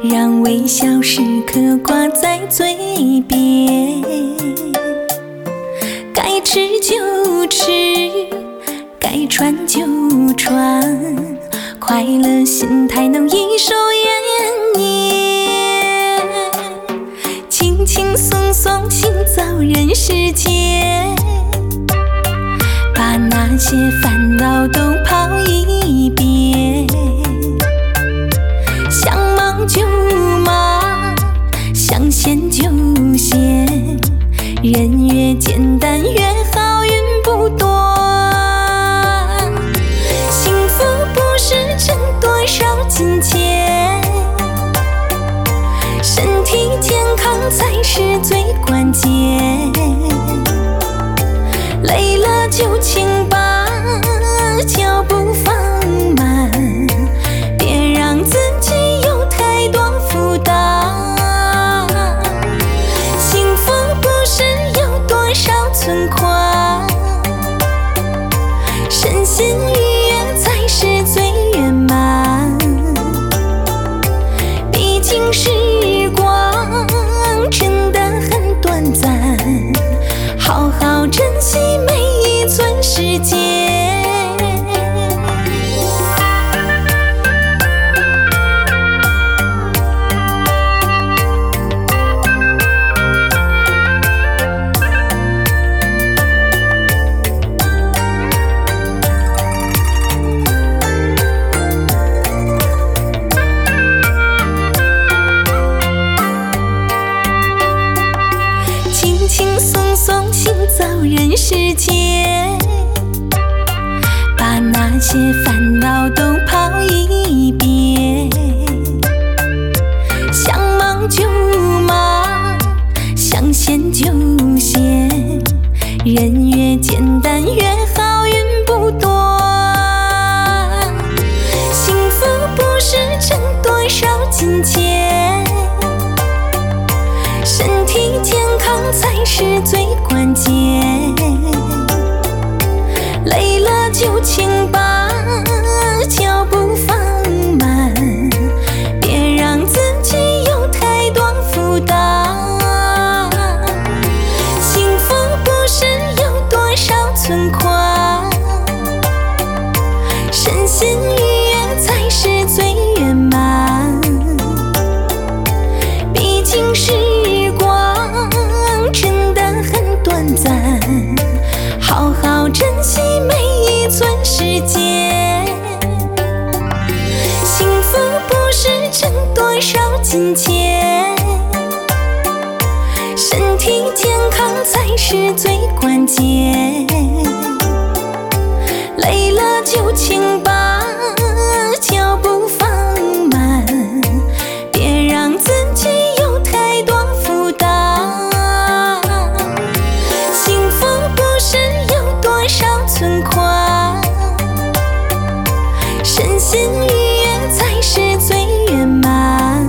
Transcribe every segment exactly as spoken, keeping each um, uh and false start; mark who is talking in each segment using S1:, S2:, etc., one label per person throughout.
S1: 让微笑时刻挂在嘴边。该吃就吃，该穿就穿，快乐心态能一手延年。轻轻松松行走人世间，把那些烦恼都抛一边。想忙就忙，想闲就闲，人越简单越好运不断。幸福不是挣多少金钱，身体健康才是最关键。累了就请把脚步放慢，别让自己有太多负担。幸福不是有多少存款，身心愉悦才是最圆满。毕竟时光真的很短暂，好好珍惜每一寸时间。轻轻松松行走人世间，把那些烦恼都抛一边。想忙就忙，想闲就闲，人越简单越好运不断。幸福不是挣多少金钱，身体健康才是最关键。累了就请把脚步放慢，别让自己有太多负担。幸福不是有多少存款，身心愉悦才是最圆满。毕竟时光真的很短暂，好好珍惜每一寸时间。幸福不是挣多少金钱，身体健康才是最关键。累了就请把脚步放慢，别让自己有太多负担。幸福不是有多少存款，身心愉悦才是最圆满。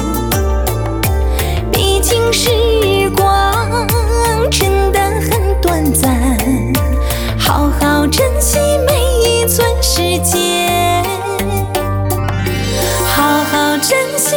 S1: 毕竟时光真的很短暂，好好珍惜每一寸时间，好好珍惜